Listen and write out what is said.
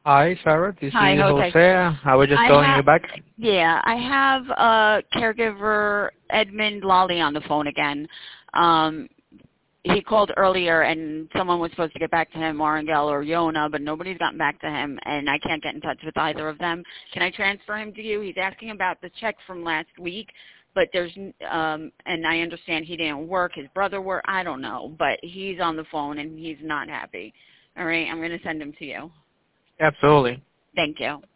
Hi, Sarah. This Hi, is Jose. Jose. I was just calling you back. Yeah, I have caregiver Edmund Lally on the phone again. He called earlier, and someone was supposed to get back to him, Marangel or Yona, but nobody's gotten back to him, and I can't get in touch with either of them. Can I transfer him to you? He's asking about the check from last week, but there's, and I understand he didn't work. His brother worked. I don't know, but he's on the phone, and he's not happy. All right, I'm going to send him to you. Absolutely. Thank you.